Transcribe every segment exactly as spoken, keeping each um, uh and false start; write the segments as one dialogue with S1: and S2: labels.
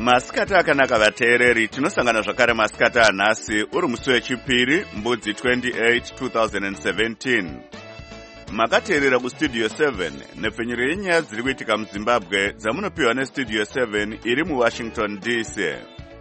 S1: Masikata akanaka vateereri, tinosangana zvakare masikata anhasi uri musi wechipiri mbudzi twenty-eight two thousand seventeen. Makateerera kustudio seven nepfenyuro yenyaya dziri kuitika muZimbabwe dzamunopiwa nestudio seven iri muWashington D C.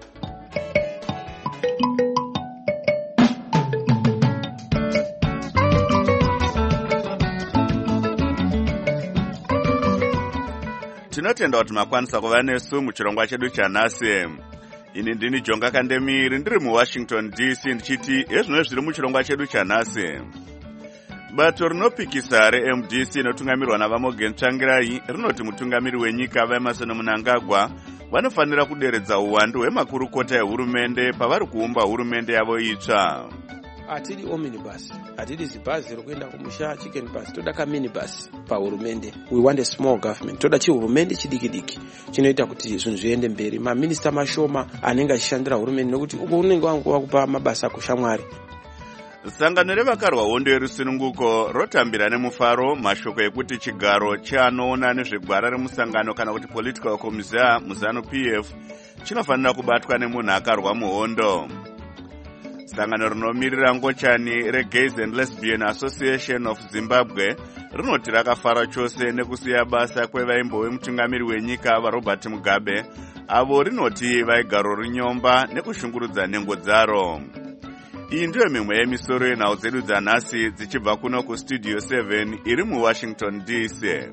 S1: Tinotenda kuti makwanisa kuva nesu muchirongwa chedu chanhasi. Ini ndini Jonga Kandemiri ndiri muWashington D C ndichiti ezvino zviri muchirongwa chedu chanhasi. Bato rinopikisa re-M D C inotungamirwa naVamogen Tsvangirai rinoti mutungamiri wenyika vaEmmerson Mnangagwa vanofanira kuderedza uwandu hwemakurukota ehurumende pavari kuumba hurumende yavo itsva.
S2: Atidi omnibus, atidi zibazi rokuenda kumusha chicken bus, toda ka minibus pa hurumende. We want a small government. Toda chi hurumende chidiki diki. Chinoita kuti zvinhu zviende mberi. Ma minister mashoma anenge achishandira hurumende nokuti uko unenge wangu kupa mabasa kushamwari.
S1: Sangano revakarwa hondo yerusununguko rotambira nemufaro mashoko ekuti chigaro chanoona nezvegwara remusangano kana kuti political commissioner muzano P F chinofanira kubatwa nemunhu akarwa muhondo. Sangano rinomirira ngochani reGays and Lesbian Association of Zimbabwe rinoti rakafara chose nekusiya basa kwevaimbo vemutungamiri wenyika vaRobert Mugabe avo rinoti vaigaro rinyomba nekushungurudza nhengo dzaro. Iyi ndiyo mimwe yemisoro yenhau dzedu dzanhasi dzichibva kuno kustudio seven iri muWashington D C.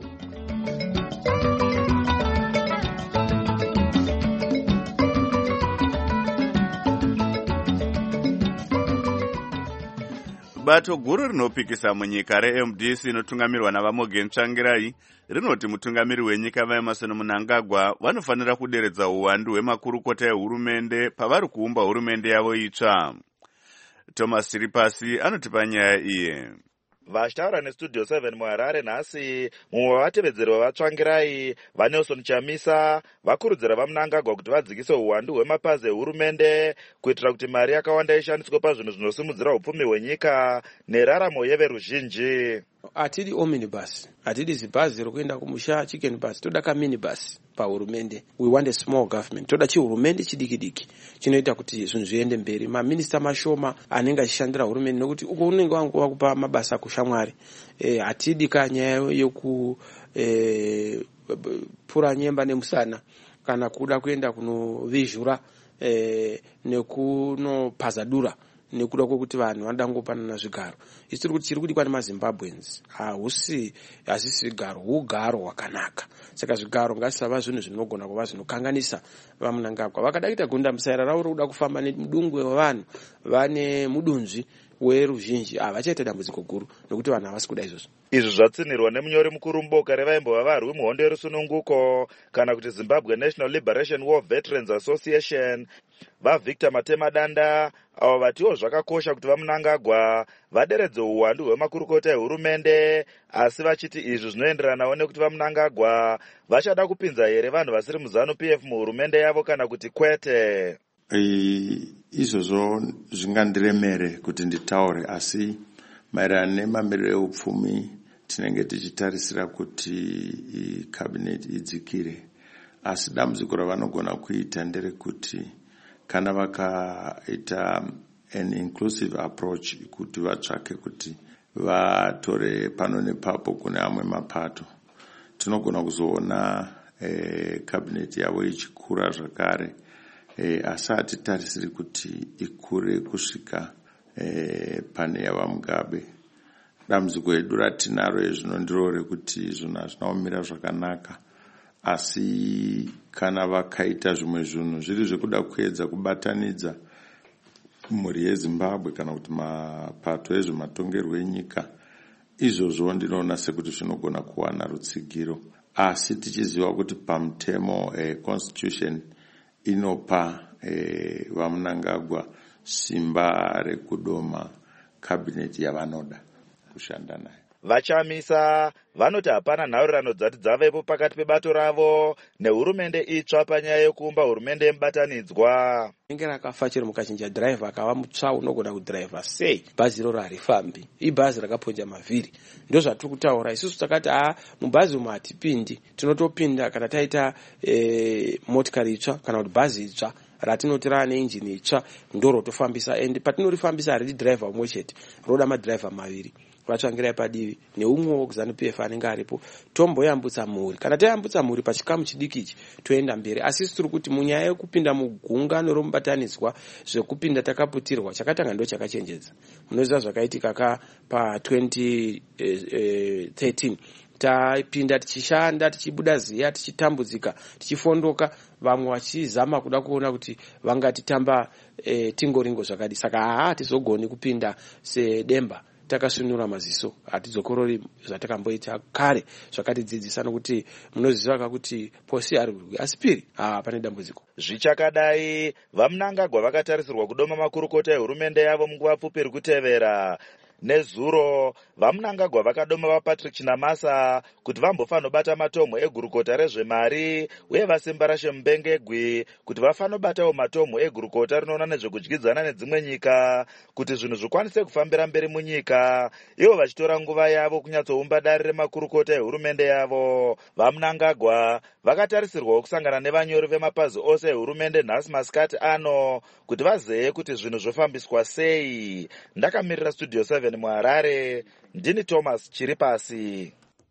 S1: Bato guru rinopikisa munyika re-M D C inotungamirwa naVamogen Tsvangirai rinoti mutungamiri wenyika vaEmmerson Mnangagwa vanofanira kuderedza uwandu hwemakurukota ehurumende pavari kuumba hurumende yavo itsva. Thomas Siripasi anotipa nyaya iye.
S3: Vashtaura nestudio seven muHarare nhasi, mumwe wavatevedzeri vaTsvangirai vaNelson Chamisa vakurudzira vaMnangagwa kuti vadzikise uwandu hwemapazi ehurumende kuitira kuti mari yakawanda ishandiswe pazvinhu zvinosimudzira upfumi hwenyika neraramo yeveruzhinji.
S2: Atidi omnibus, atidi zibazi rokuenda kumusha chicken bus, toda ka minibus pa hurumende. We want a small government. Toda chi hurumende chidiki diki. Chinoita kuti zvinhu zviende mberi. Ma minister mashoma anenge achishandira hurumende nokuti uko unenge wangu kupa mabasa kushamwari. Eh atidi ka nyaya yoku eh pura nyemba nemusana kana kuda kuenda kunovizhura eh nekuno pazadura nekuda kwokuti vanhu vanoda ngopanana zvigaro. Isiri kuti chiri kudikwa nemaZimbabweans hahusi hazisi zvigaro ugaro hwakanaka. Saka zvigaro ngasava zvinhu zvinogona kuva zvinokanganisa vaMnangagwa. Vakadaita gunda musaira ravo rokuda kufamba nemudungwe wavanhu vane mudunzvi weruzhinji havachaita dambudziko guru nokuti vanhu havasi kuda izvozvo.
S3: Izvi zvatsinirwa nemunyori mukuru muboka revaimbo vavarwi muhondo yerusununguko kana kuti Zimbabwe National Liberation War Veterans Association vaVictor Matemadanda avo vatiwo zvakakosha kuti vaMnangagwa vaderedze uwandu hwemakurukota ehurumende, asi vachiti izvi zvinoenderanawo nekuti vaMnangagwa vachada kupinza here vanhu vasiri muzanu P F muhurumende yavo kana kuti kwete.
S4: Izvozvo zvingandiremere kuti nditaure, asi maererano nemamiriro eupfumi tinenge tichitarisira kuti cabinet idzikire. Asi dambudziko ravanogona kuita nderekuti kana vakaita an inclusive approach kuti vatsvake kuti vatore pano nepapo kune amwe mapato, tinogona kuzoona eh, cabinet yavo ichikura zvakare. E, asi hatitarisiri kuti ikure kusvika e, pane yavaMugabe. Dambudziko redu ratinaro ezvino ndiro rekuti zvinhu hazvina kumira zvakanaka, asi kana vakaita zvimwe zvinhu zviri zvekuda kuedza kubatanidza mhuri yeZimbabwe kana kuti mapato ezvematongerwo enyika, izvozvo ndinoona sekuti zvinogona kuwana rutsigiro, asi tichiziva kuti pamutemo e, constitution inopa eh, vaMnangagwa simba rekudoma cabinet yavanoda kushanda nayo.
S3: vachamisa vanoti hapana nhaurirano dzati dzavepo pakati pebato ravo nehurumende itsva panyaya yekuumba hurumende yemubatanidzwa.
S2: Ringe rakafa chero mukachinja dhiraivha akava mutsva unogona kudhiraivha sei bhazi iroro harifambi, ibhazi rakaponja mavhiri. Ndo zvatiri kutaura isusu takati a mubhazi umu hatipindi, tinotopinda kana taita e, motikari itsva kana kuti bhazi itsva ratinoti rane injini itsva ndorotofambisa, ende patinorifambisa haridi dhiraivha umwe chete, roda madhiraivha maviri vatsvangirai padivi neumwewo kuZANU P F anenge aripo, tomboyambutsa mhuri. Kana tayambutsa mhuri pachikamu chidiki ichi toenda mberi. Asi isi tiri kuti munyaya yekupinda mugungano romubatanidzwa zvekupinda takaputirwa chakatanga ndo chakachenjedza. Munoziva zvakaitika ka pa twenty thirteen tapinda tichishanda tichibuda ziya tichitambudzika tichifondoka, vamwe vachizama kuda kuona kuti vangatitamba e, tingoringo zvakadi. Saka haa tizogoni kupinda sedemba takasunura maziso, hatizokorori zvatakamboita kare zvakatidzidzisa, nokuti munoziva kuti posi ari kurwi asi piri ah pane dambudziko.
S3: Zvichakadai vaMnangagwa vakatarisirwa kudoma makurukota ehurumende yavo munguva pfupi iri kutevera. Nezuro vaMnangagwa vakadoma vaPatrick Chinamasa kuti vambofanobata matomho egurukota rezvemari uye vaSimbarashe Mubengegwi kuti vafanobatawo matomho egurukota rinoona nezvekudyidzana nedzimwe nyika kuti zvinhu zvikwanise kufambira mberi munyika, ivo vachitora nguva yavo kunyatsoumba dare remakurukota ehurumende yavo. VaMnangagwa vakatarisirwawo kusangana nevanyori vemapazi ose ehurumende nhasi masikati ano kuti vazeye kuti zvinhu zvofambiswa sei. Ndakamirira Studio seven muHarare, ndini Thomas Chiripasi.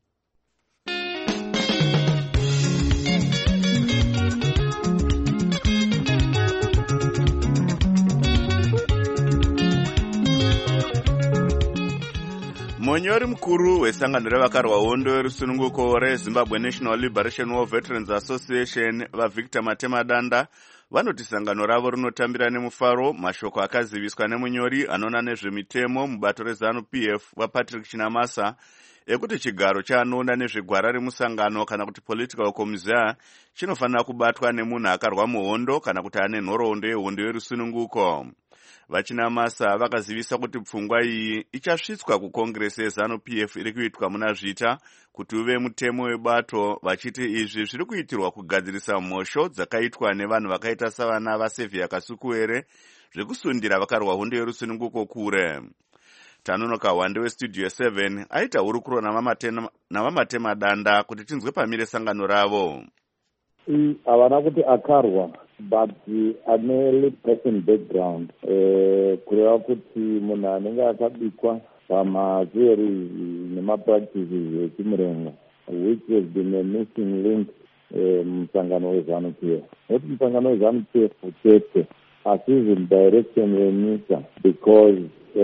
S1: Munyori mukuru wesangano revakarwa hondo yerusununguko reZimbabwe National Liberation War Veterans Association vaVictor Matemadanda vanoti sangano ravo rinotambira nemufaro mashoko akaziviswa nemunyori anoona nezvemitemo mubato reZANU P F vaPatrick Chinamasa ekuti chigaro chaanoona nezvegwara remusangano kana kuti political committee chinofanira kubatwa nemunhu akarwa muhondo kana kuti ane nhoroondo yehondo yerusununguko. VaChinamasa vakazivisa kuti pfungwa iyi ichasvitswa kukongresi yeZANU P F iri kuitwa muna Zvita kuti uve mutemo webato, vachiti izvi zviri kuitirwa kugadzirisa mhosho dzakaitwa nevanhu vakaita savana vaSevhia Kasukuwere zvekusundira vakarwa hondo yerusununguko kure. Tanonoka Hwande weStudio seven aita hurukuro navaMatemadanda kuti tinzwe pamire sangano ravo.
S5: Havana kuti akarwa but ane liberation background, kureva kuti munhu anenge akabikwa pamazeri nemapractices echimurengo, which has been a missing link musangano weZANU P F. Noti musangano weZANU P F chete asi in direction yenyika, because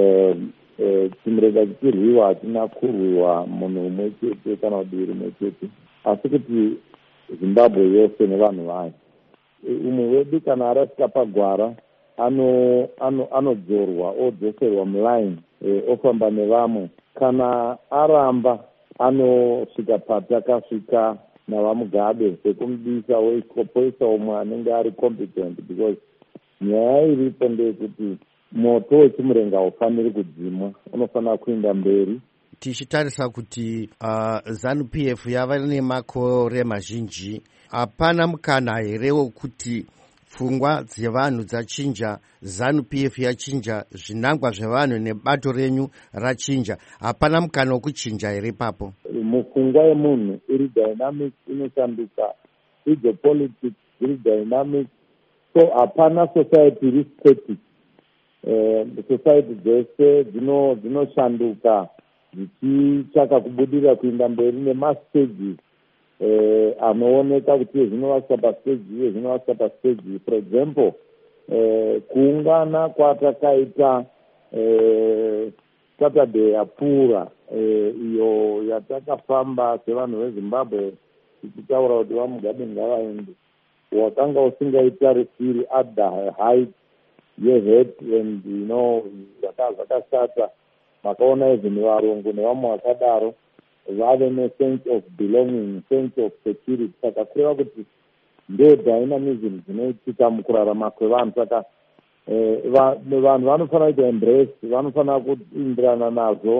S5: chimurenga chichirwiwa hatina kurwiwa munhu umwe chete kana kuti rimwe chete, asi kuti Zimbabwe yose nevanhu vayo. Umwe wedu kana arasika pagwara ano ano anodzorwa odzoserwa muline e, ofamba nevamwe. Kana aramba anosvika patakasvika navaMugabe sekumudisa oisa umwe anenge ari competent, because nyaya iripo ndeyekuti moto wechimurenga haufaniri kudzimwa, unofanira kuenda mberi.
S6: Tichitarisa kuti uh, ZANU P F yava nemakore mazhinji, hapana mukana here wekuti pfungwa dzevanhu dzachinja, ZANU P F yachinja, zvinangwa zvevanhu nebato renyu rachinja, hapana mukana wekuchinja here papo?
S5: Mupfungwa yemunhu iri dynamic, inoshanduka, idzo politics iri dynamic, so hapana society iri static. Eh, society dzese dzinoshanduka dzichitsvaka kubudira kuenda mberi nemastages eh, anooneka kuti zvinovasika pastage iye zvinovasika pastage. For example, eh, kuungana kwatakaita eh, Saturday yapfuura eh, iyo yatakafamba sevanhu veZimbabwe tichitaura kuti vaMugabe ngavaende, wakanga usingaitarisiri at the height yehet and you know zvakashata. Makaona izvi varungu nevamwe vakadaro vave nesense of belonging, sense of security. Saka kureva kuti ndo dynamism dzinoitika mukurarama kwevanhu. Saka vanhu vanofanira kuita embrace, vanofanira kuindirana nazvo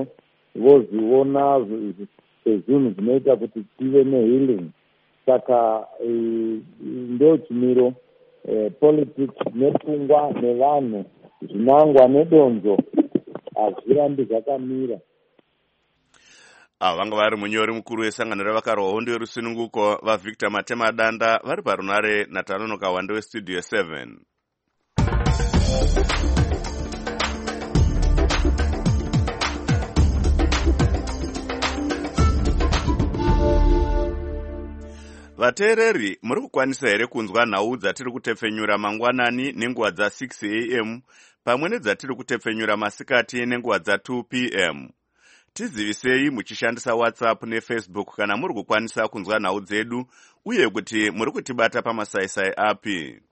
S5: voziona sezvinhu zvinoita kuti tive nehealing. Saka ndo chimiro politics nepfungwa nevanhu zvinangwa nedonzo hazvirambi zvakamira.
S1: Ava vanga vari munyori mukuru wesangano revakarwa hondo yerusununguko vaVictor Matemadanda vari parunare naTanonoka Wande westudio seven. Vateereri, muri kukwanisa here kunzwa nhau dzatiri kutepfenyura mangwanani nenguva dza six a m pamwe nedzatiri kutepfenyura masikati nenguva dza two p m. Tizivisei muchishandisa WhatsApp neFacebook kana muri kukwanisa kunzwa nhau dzedu uye kuti muri kutibata pamasaisai api.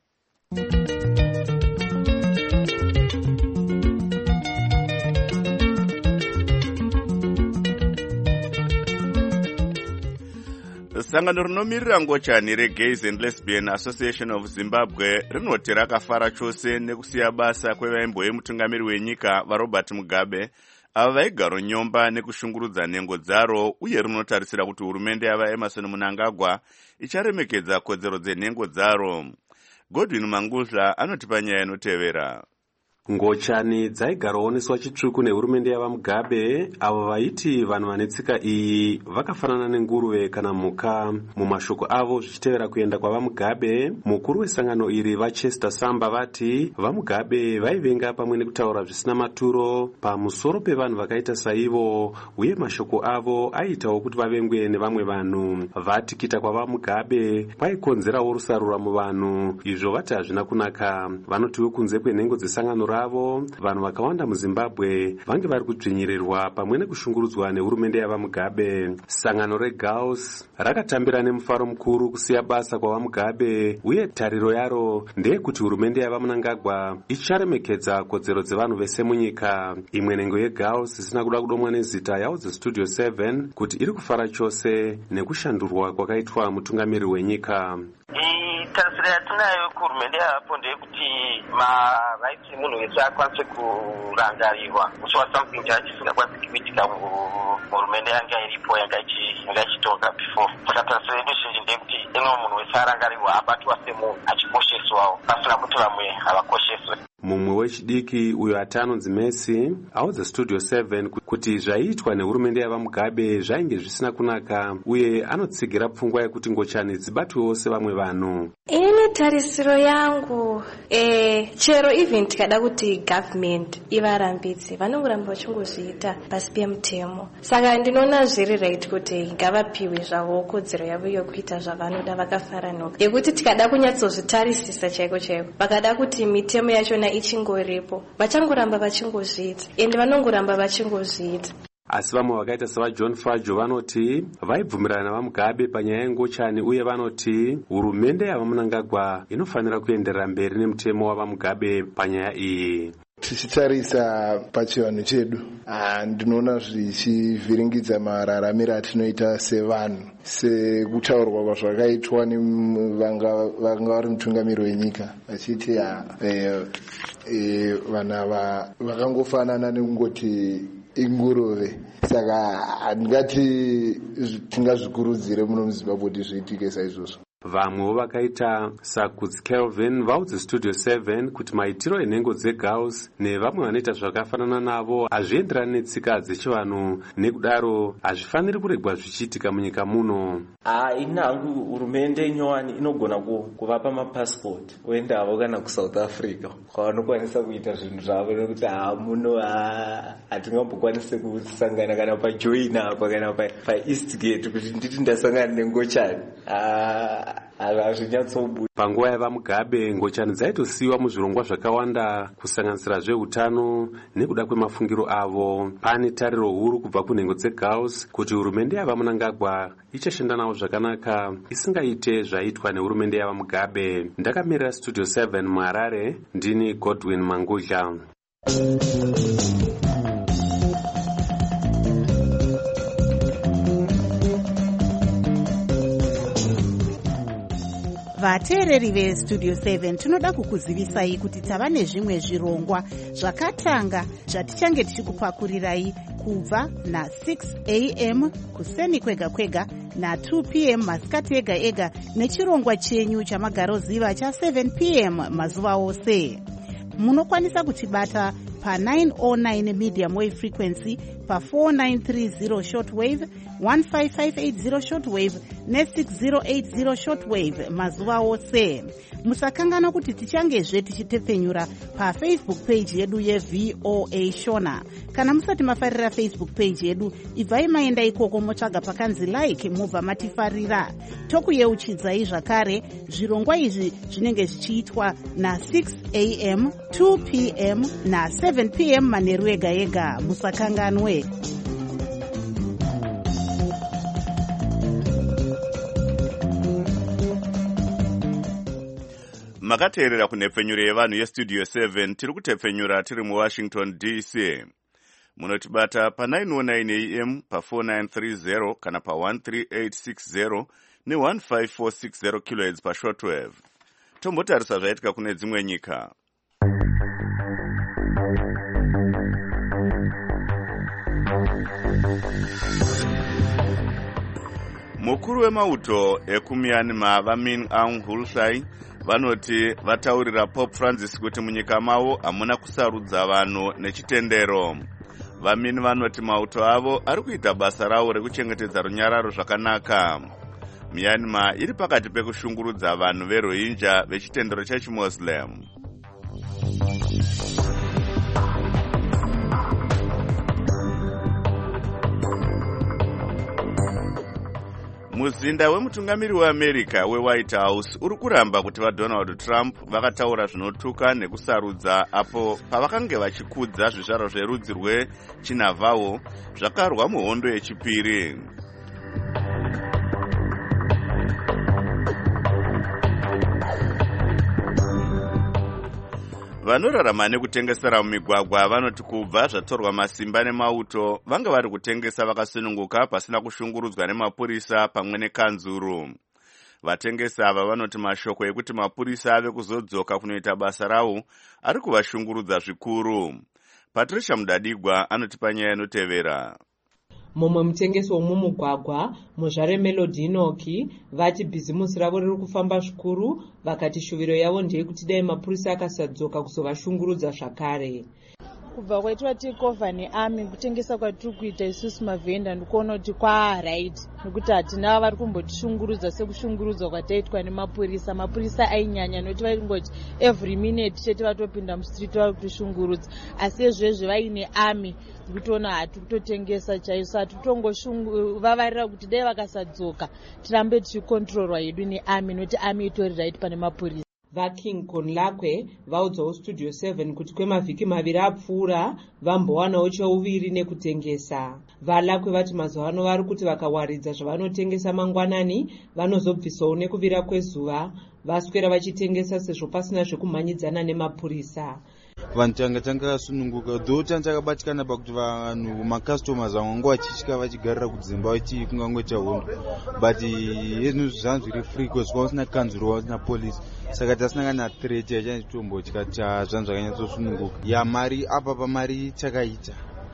S1: Sangano rinomirira ngochani reGays and Lesbian Association of Zimbabwe rinoti rakafara chose nekusiya basa kwevaimbo yemutungamiri wenyika vaRobert Mugabe ava vaigaro nyomba nekushungurudza nhengo dzaro, uye rinotarisira kuti hurumende yava Emerson Mnangagwa icharemekedza kodzero dzenhengo dzaro. Godwin Mangudla anotipa nyaya inotevera.
S7: Ngochani dzaigarowoneswa chitsvuku nehurumende yava Mugabe, avo vaiti vanhu vane tsika iyi vakafanana nenguruve kana mhuka. Mumashoko avo zvichitevera kuenda kwava Mugabe, mukuru wesangano iri vaChester Samba vati vaMugabe vaivenga pamwe nekutaura zvisina maturo pamusoro pevanhu vakaita saivo, uye mashoko avo aitawo kuti vavengwe nevamwe vanhu. Vati kita kwava Mugabe kwaikonzerawo rusarura muvanhu, izvo vati hazvina kunaka. Vanotiwo kunze kwenhengo dzesangano ravo vanhu vakawanda muZimbabwe vange vari kudzvinyirirwa pamwe nekushungurudzwa nehurumende yava Mugabe. Sangano reGaus rakatambira nemufaro mukuru kusiya basa kwava Mugabe, uye tariro yaro ndeyekuti hurumende yava Mnangagwa icharemekedza kodzero dzevanhu vese munyika. Imwe nhengo yeGaus isina kuda kudomwa nezita yaudza Studio seven kuti iri kufara chose nekushandurwa kwakaitwa mutungamiri wenyika.
S8: Tarisira yatinayo kuhurumende yapo ndeyekuti maraitsi emunhu wese akwanise kurangarirwa. Kuchiwa something chachisingakwanisi kuitika muhurumende yanga iripo yanga ichitoka before. Saka tarisira yedu zhinji ndeyekuti ino munhu wese arangarirwa, abatwa semunhu achikosheswawo pasina kuti vamwe havakosheswe.
S7: Mumwe wechidiki uyo atanonzi Messi audza Studio seven kuti zvaiitwa nehurumende yava Mugabe zvainge zvisina kunaka, uye anotsigira pfungwa yekuti ngochani dzibatwewo sevamwe vanhu.
S9: Ini tarisiro yangu eh, chero even tikada kuti government ivarambidze vanongoramba vachingozviita pasi pemutemo. Saka ndinoona zviri right kuti ngavapiwe zvavo kodzero yavo yokuita zvavanoda vakafaranoka, yekuti tikada kunyatsozvitarisisa chaiko chaiko, vakada kuti mitemo yachona ichingoripo vachangoramba vachingozviita ende vanongoramba vachingozviita.
S7: Asi vamwe vakaita savaJohn Fajo vanoti vaibvumirana navaMugabe panyaya yengochani, uye vanoti hurumende yava Mnangagwa inofanira kuenderera mberi nemutemo wava Mugabe panyaya iyi.
S10: Tichitarisa pachivanhu chedu, ndinoona zvichivhiringidza mararamiro atinoita sevanhu, sekutaurwa kwazvakaitwa nevanga vari mutungamiri wenyika vachiti vanhu ava vakangofanana nekungoti inguruve. Saka handingati tingazvikurudzire muno muZimbabwe kuti zviitike saizvozvo.
S7: Vamwewo vakaita Sakudzi Kelvin vaudza Studio seven kuti maitiro enhengo dzeGaus nevamwe vanoita zvakafanana navo hazvienderani netsika dzechivanhu, nekudaro hazvifaniri kuregwa zvichiitika munyika muno.
S11: Inhangu hurumende nyowani inogona kuvapa mapasipoti oendavo kana kuSouth Africa kwavanokwanisa kuita zvinhu zvavo, nekuti muno hatingambokwanise kusangana kana pajoina apa kana paEastgate kuti nditi ndasangana nengochani.
S7: Panguva yava Mugabe, ngochani dzaitosiyiwa muzvirongwa zvakawanda kusanganisira zveutano nekuda kwemafungiro avo. Pane tariro huru kubva kunhengo dzeGaus kuti hurumende yava Mnangagwa ichashanda nawo zvakanaka isingaite zvaiitwa nehurumende yava Mugabe. Ndakamirira Studio seven muHarare, ndini Godwin Mangudla.
S12: Vateereri veStudio seven tinoda kukuzivisai kuti tava nezvimwe zvirongwa zvakatanga zvatichange tichikupakurirai kubva na-six a m kuseni kwega kwega na-two p m masikati ega ega nechirongwa chenyu chamagaroziva cha-seven p m mazuva ose. Munokwanisa kutibata pa-nine oh nine medium wave frequency, pa-four nine three zero shortwave, one five five eight zero shortwave ne-six zero eight zero shortwave mazuva ose. Musakangana kuti tichangezve tichitepfenyura pafacebook page yedu yeV O A Shona. Kana musati mafarira Facebook page yedu, ibvai maenda ikoko motsvaga pakanzi like mubva matifarira. Tokuyeuchidzai zvakare zvirongwa izvi zvinenge zvichiitwa na-six a m, two p m na-seven p m manheru ega ega. Musakanganwe.
S1: Makateerera kunhepfenyuro yevanhu yestudio seven tiri kutepfenyura tiri muWashington D C. Munotibata pa-nine oh nine a m, pa-four nine three zero kana pa-one three eight six zero ne-one five four six zero kilohertz pa-shortwave. Tombotarisa zvaitika kune dzimwe nyika. Mukuru wemauto ekuMyanmar vaMin Aung Hlaing vanoti vataurira Pope Francis kuti munyika mavo hamuna kusarudza vanhu nechitendero. VaMin vanoti mauto avo ari kuita basa ravo rekuchengetedza runyararo zvakanaka. Myanmar iri pakati pekushungurudza vanhu veRohingya vechitendero chechiMuslim. Muzinda wemutungamiri weAmerica weWhite House uri kuramba kuti vaDonald Trump vakataura zvinotuka nekusarudza apo pavakange vachikudza zvizvarwa zverudzi rweChinavaho zvakarwa muhondo yechipiri. Vanorarama nekutengesera mumigwagwa vanoti kubva zvatorwa masimba nemauto vanga vari kutengesa vakasununguka pasina kushungurudzwa nemapurisa pamwe nekanzuru. Vatengesi ava vanoti mashoko ekuti mapurisa ave kuzodzoka kunoita basa ravo ari kuvashungurudza zvikuru. Patricia Mudadigwa anotipa nyaya inotevera.
S13: Mumwe mutengesi womumugwagwa muzvare Melody Inoki vati bhizimusi ravo riri kufamba zvikuru, vakati shuviro yavo ndeyekuti dai mapurisa akasadzoka kuzovashungurudza zvakare.
S14: Kubva kwaitwa takeover nearmy kutengesa kwatiri kuita isusu mavhenda ndikuona kuti kwaaraiti nekuti hatina vari kumbotishungurudza sekushungurudzwa kwataitwa nemapurisa. Mapurisa ainyanya nokuti vaingoti every minute chete vatopinda mustreet vari kutishungurudza, asi ezvezve vaine army ndikutoona hati kutotengesa chaiso, hati kutongovavarira kuti dai vakasadzoka tirambe tichikontrolwa yedu nearmy nokuti army itori right pane mapurisa.
S13: VaKing Konlakwe vaudzawo Studio seven kuti kwemavhiki maviri apfuura vambowanawo cheuviri nekutengesa. VaLakwe vati mazuva ano vari kuti vakawaridza zvavanotengesa mangwanani vanozobvisawo nekuvira kwezuva vaswera vachitengesa sezvo pasina zvekumhanyidzana nemapurisa.
S15: Vanhu tanga tangasununguka dho tanchakabatikana pakuti vanhu macustomers vanganga vachitya vachigarira kudzimba vachi kungangoita hondo, but ezvinhu zvanzi zviri free cause kwasina kanzuro wasina polisi, saka tasina kana threat yachanitombotya zvanhu zvakanyatsosununguka. Ya mari apa pamari chakaita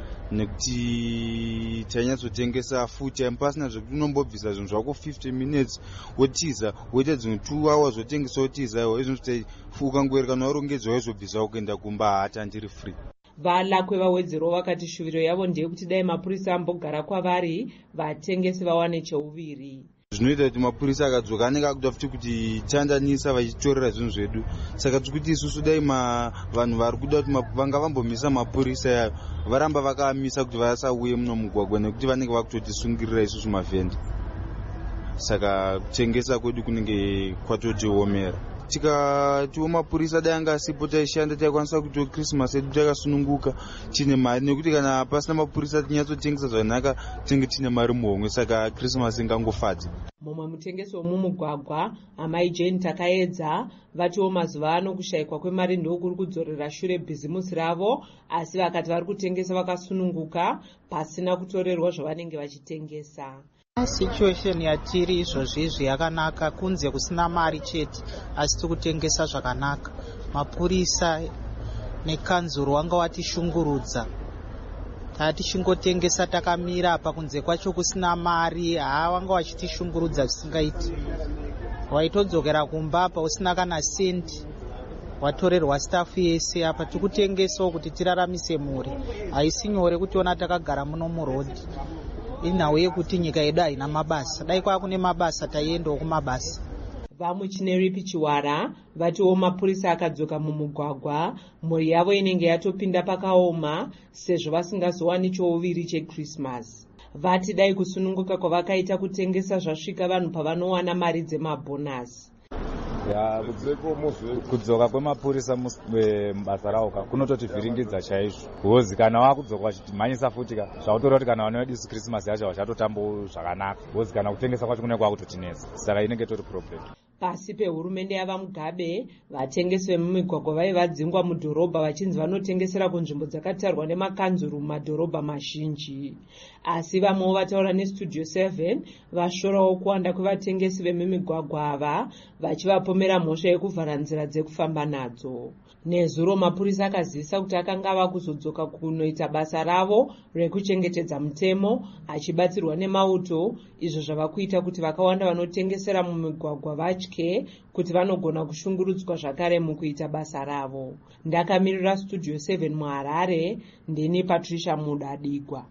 S15: nekuti tainyatsotengesa futi pasina zvekuti unombobvisa zvinhu zvako fifty minutes wotiza woita dzimwe two hours wotengesa wotiza iwo izvi ukangoerekana warongedzwa waizobvisa kuenda kumba hata ndiri free.
S13: VaLakwe vawedzerawo vakati shuviro yavo ndeyekuti dai mapurisa ambogara kwavari vatengesi vawane cheuviri.
S15: Zvinoita kuti mapurisa akadzoka anenge akuda futi kuti chandanisa vachitorera zvinhu zvedu, saka tiri kuti isusu dai vanhu vari kuda kuti vanga vambomisa mapurisa yayo varamba vakaamisa kuti vasauye muno mugwagwa nekuti vanenge vakutotisungirira isusu mavhenda, saka kutengesa kwedu kunenge kwatotiomera. Tikatiwo mapurisa dai anga asipo taishanda taikwanisa kuti Christmas yedu takasununguka tine mari, nekuti kana pasina mapurisa tinyatsotengesa zvakanaka tinenge tine mari muhomwe, saka Christmas ingangofadza.
S13: Mumwe mutengesi womumugwagwa amai Jane Takaedza vatiwo mazuva ano kushayikwa kwemari ndokuri kudzorera shure bhizimusi ravo, asi vakati vari kutengesa vakasununguka pasina kutorerwa zvavanenge vachitengesa.
S16: Situation yatiri izvozvizvi yakanaka kunze kusina mari chete, asi tikutengesa zvakanaka. Mapurisa nekanzuro wanga watishungurudza taa tichingotengesa takamira apa kunze kwacho kusina mari. Haa, wanga wachitishungurudza zvisingaiti. Waitodzokera kumba apa usina kana sendi, watorerwa stafu yese. Apa tikutengesawo kuti tiraramise mhuri. Haisi nyore kutiona takagara muno murodhi. Inhau yekuti nyika yedu haina mabasa. Dai kwakune mabasa taiendawo kumabasa.
S13: Vamuchineripi Chiwara vatiwo mapurisa akadzoka mumugwagwa, mhuri yavo inenge yatopinda pakaoma sezvo vasingazowani chouviri cheChristmas. Vati dai kusununguka kwavakaita kutengesa zvasvika vanhu pavanowana mari dzemabhonasi.
S17: Ya kudzoka kwemapurisa mubasa rawo kunototivhiringidza chaizvo. Hozi kana wakudzoka vachitimhanyisa futi zvautoreva kuti kana vanoya disu Christmas yacho vachatotambawo zvakanaka. Hozi kana kutengesa kwacho kunenge kwakutotinesa. Saka inenge tori problem.
S13: Pasi pehurumende yavaMugabe, vatengesi vemumigwagwa vaivadzingwa mudhorobha vachinzi vanotengesera kunzvimbo dzakatarwa nemakanzuru mumadhorobha mazhinji. Asi vamwewo vataura neStudio seven vashorawo kuwanda kwevatengesi vemumigwagwa ava, vachivapomera mhosva yekuvhara nzira dzekufamba nadzo. Nezuro mapurisa akazivisa kuti akanga ava kuzodzoka kunoita basa ravo rekuchengetedza mutemo, achibatsirwa nemauto, izvo zvava kuita kuti vakawanda vanotengesera mumigwagwa vatye kuti vanogona kushungurudzwa zvakare mukuita basa ravo. Ndakamirira Studio seven muHarare, ndini Patricia Mudadigwa.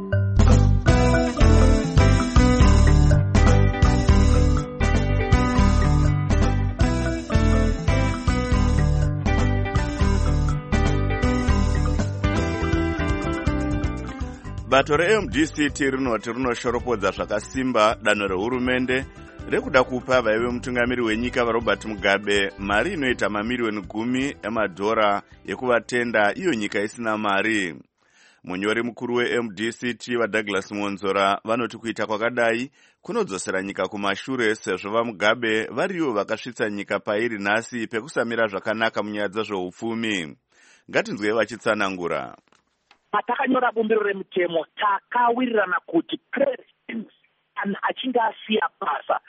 S1: Bato reM D C T rinoti rinoshoropodza zvakasimba danho rehurumende rekuda kupa vaive mutungamiri wenyika vaRobert Mugabe mari inoita mamiriyoni gumi emadhora ekuvatenda iyo nyika isina mari. Munyori mukuru weM D C T vaDouglas Monzora vanoti kuita kwakadai kunodzosera nyika kumashure sezvo vaMugabe variyo vakasvitsa nyika pairi nhasi pekusamira zvakanaka munyaya dzezveupfumi. Ngatinzwe vachitsanangura.
S18: Patakanyora bumbiro remutemo takawirirana kuti president kana achinge asiya basa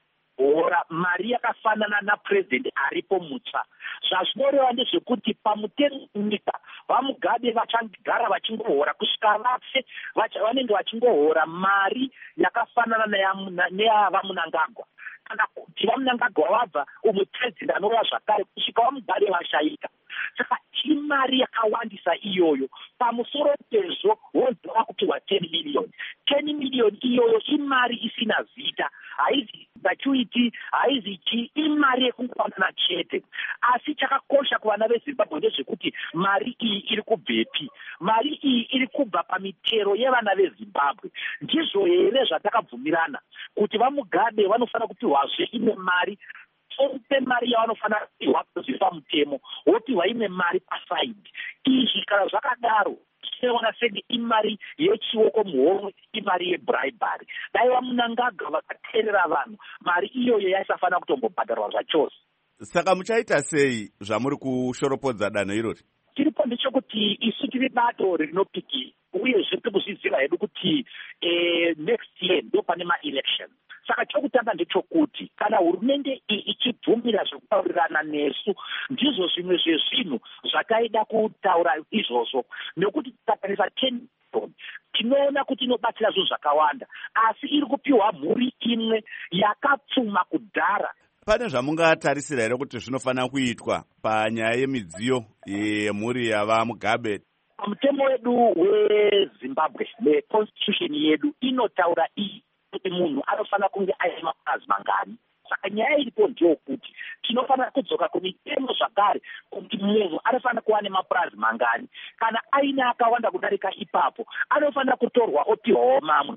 S18: hora mari yakafanana napresident aripo mutsva. Zvazvinoreva ndezvekuti pamutemo nyika vaMugabe vachagara vachingohora kusvika vafe vanenge vachingohora mari yakafanana neyavaMunangagwa. Kana kuti vaMunangagwa vabva umwe president anoreva zvakare kusvika vaMugabe vashaika. Saka imari yakawandisa iyoyo pamusoro pezvo wozova kuti wa ten million. ten million iyoyo imari isina zita, haizi gratuity, haizi chi, imari yekungowanana chete. Asi chakakosha kuvana veZimbabwe ndezvekuti mari iyi iri kubvepi? Mari iyi iri kubva pamitero yevana veZimbabwe. Ndizvo here zvatakabvumirana kuti vaMugabe vanofanira kupiwazve imwe mari ope mari yavanofanira kupiwa kuziva mutemo, wopiwa imwe mari pasaidi. Izvi kana zvakadaro tinoona senge imari yechioko muhomwe, imari yebribery. Dai vaMunangagwa vakateerera vanhu, mari iyoyo yaisafanira kutombobhadharwa zvachose.
S1: Saka muchaita sei zvamuri kushoropodza danho irori?
S18: Tiripo ndechekuti isu tiri bato rinopiki uyezve tikuzviziva hedu kuti eh, next year ndo pane maelection. Saka chokutanga ndechokuti kana hurumende ichibvumira zvekutaurirana nesu, ndizvo zvimwe zvezvinhu zvakaida kutaura izvozvo, nekuti tikatarisa ten million tinoona kuti inobatsira zvinhu zvakawanda, asi iri kupiwa mhuri imwe yakapfuma kudhara.
S1: Pane zvamungatarisira here kuti zvinofanira kuitwa panyaya yemidziyo yemhuri yavaMugabe?
S18: Mutemo wedu weZimbabwe neconstitution yedu inotaura iyi kuti munhu anofanira kunge aine mapurazi mangani. Saka nyaya iripo ndeyokuti tinofanira kudzoka kumitemo zvakare kuti munhu anofanira kuva nemapurazi mangani. Kana aine akawanda kudarika ipapo anofanira kutorwa opiwawo mamwe.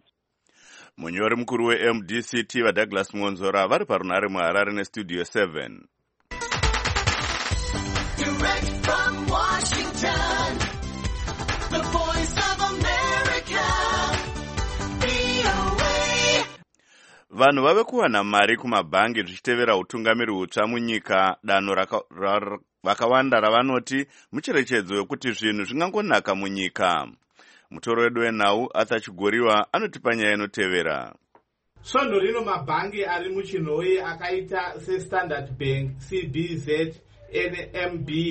S1: Munyori mukuru weM D C T vaDouglas Monzora vari parunhare muHarare neStudio seven. Direct from Washington, the voice of America, V O A. Vanhu vave kuwana mari kumabhangi zvichitevera utungamiri hutsva munyika, danho vakawanda ravanoti mucherechedzo wekuti zvinhu zvingangonaka munyika. Mutoro wedu wenhau Arthur Chigoriwa anotipa nyaya inotevera.
S19: Svondo rino mabhangi ari muchinhoi akaita seStandard Bank, C B Z, N M B,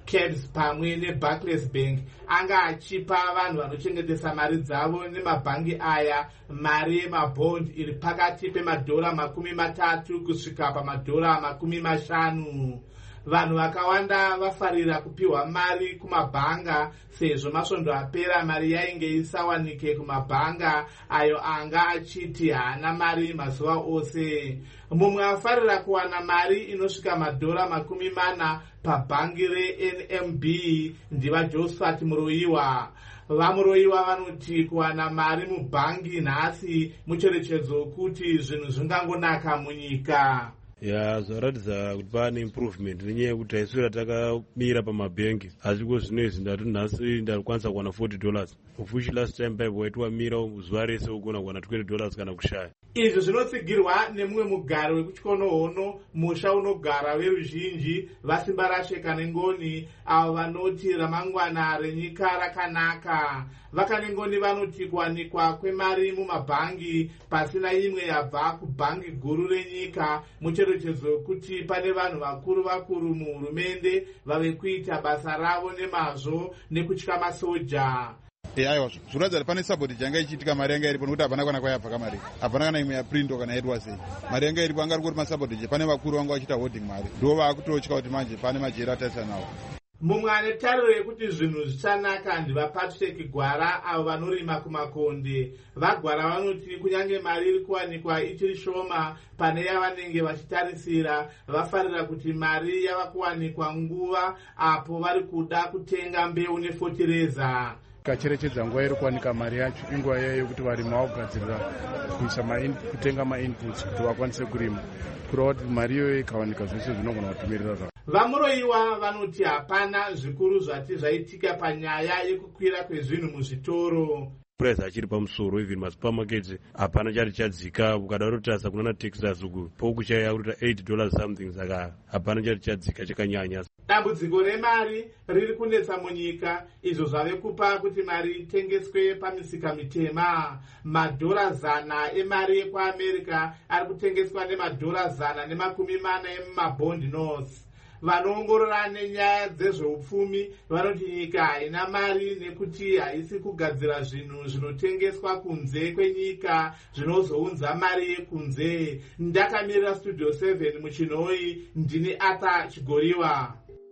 S19: cabs pamwe nebarclays bank anga achipa vanhu vanochengetesa mari dzavo nemabhangi aya mari yemabhondi iri pakati pemadhora makumi matatu kusvika pamadhora makumi mashanu. Vanhu vakawanda vafarira kupiwa mari kumabhanga sezvo masvondo apera mari yainge isawanike kumabhanga ayo anga achiti haana mari mazuva ose. Mumwe afarira kuwana mari inosvika madhora makumi mana pabhangi reN M B ndiva Josephat Muroyiwa. Vamuroyiwa vanoti kuwana mari mubhangi nhasi mucherechedzo kuti zvinhu zvingangonaka munyika.
S20: Ya zvaratidza kuti pane improvement nenyaya yekuti taiswera takamira pamabhengi asi ko zvino izvi ndati nhasi ndarikwanisa kuwana forty dollars ufushi last time paipo waitwa mira zuva rese ugona kuwana twenty dollars kana kushaya.
S19: Izvi zvinotsigirwa nemumwe mugaro wekuchikonohono musha unogara veruzhinji vasimba rasheka nengoni avo vanoti ramangwana renyika rakanaka. Vakanengoni vanoti kuwanikwa kwemari mumabhangi pasina imwe yabva kubhangi guru renyika mucherechedzo kuti pane vanhu vakuru vakuru muhurumende vave kuita basa ravo nemazvo nekutya masoja.
S21: Aiwa zvoratidza kuti pane saboti janga ichiitika mari yanga iripo nokuti hapana kana kwayabva kamari hapana kana imwe yaprinto kana yaitwa sei mari yanga iripo anga rikuri masaboti je pane vakuru vanga vachiita holding mari ndo vaakutotya kuti manje pane majeri ataisa nawo.
S19: Mumwe ane tariro yekuti zvinhu zvichanaka ndivapatrick Gwara avo vanorima kumakonde. VaGwara vanoti kunyange mari iri kuwanikwa ichiri shoma pane yavanenge vachitarisira vafarira kuti mari yava kuwanikwa nguva apo vari kuda kutenga mbeu nefotireza.
S22: Kacherechedza nguva iri kuwanika mari yacho inguva iyayo yokuti varimi vagadzirira kuisa kutenga mainputs kuti vakwanise kurima kureva kuti mari iyoyo ikawanika zvese zvinogona kutumirira zvavo.
S19: Vamuroyiwa vanoti hapana zvikuru zvati zvaitika panyaya yekukwira kwezvinhu muzvitoro.
S20: Price achiri pamusoro even masupermarket hapana chati chadzika ukada kutarisa kunana Texas uku pokuchaya kuti eight dollars something saka hapana chati chadzika chakanyanya.
S19: Dambudziko remari riri kunetsa munyika izvo zvave kupa kuti mari itengeswe pamisika mitema. Madhora zana emari yekuAmerica ari kutengeswa nemadhora zana nemakumi mana emumabond notes. Vanoongorora nenyaya dzezveupfumi vanoti nyika haina mari nekuti haisi kugadzira zvinhu zvinotengeswa kunze kwenyika zvinozounza mari yekunze. Ndakamirira studio seven muchinhoi ndini Arthur Chigoriwa.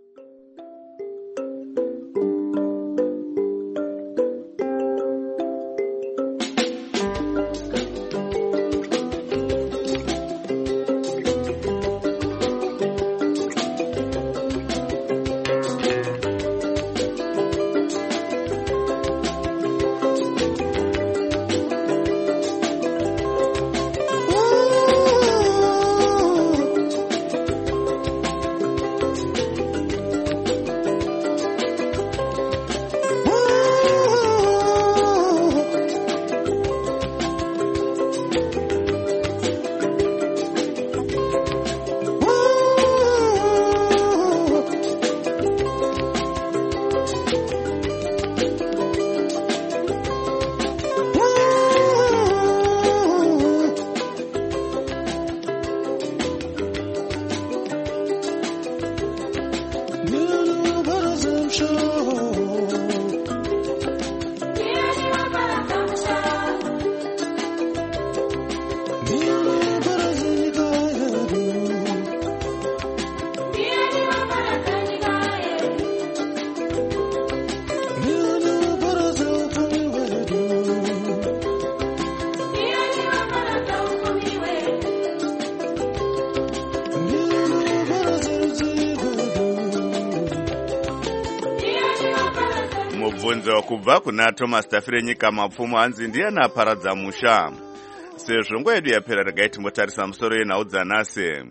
S1: Mubvunzo kubva kuna Thomas Tafire nyika mapfumo anzi ndiani aparadza musha. Sezvo nguva yedu yapera regai timbotarisa musoro yenhau dzanhasi.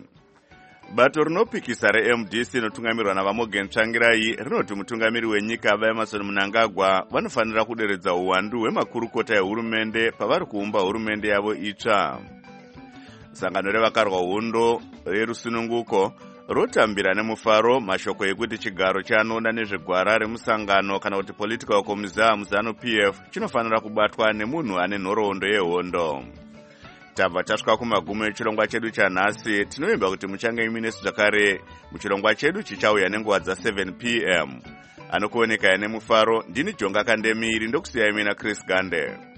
S1: Bato rinopikisa reM D C inotungamirwa navaMorgan Tsvangirai rinoti mutungamiri wenyika vaEmmerson Mnangagwa vanofanira kuderedza uwandu hwemakurukota ehurumende pavari kuumba hurumende yavo itsva. Sangano revakarwa hondo rerusununguko rotambira nemufaro mashoko ekuti chigaro chanoona nezvegwara remusangano kana kuti political committee muzanu P F chinofanira kubatwa nemunhu ane nhoroondo yehondo. tabva tasvika kumagumo echirongwa chedu chanhasi. Tinovimba kuti muchange muinesu zvakare muchirongwa chedu chichauya nenguva dza7 p m. Anokuoneka ine mufaro. Ndini Jonga Kandemiri ndokusiyai mina Chris Gande.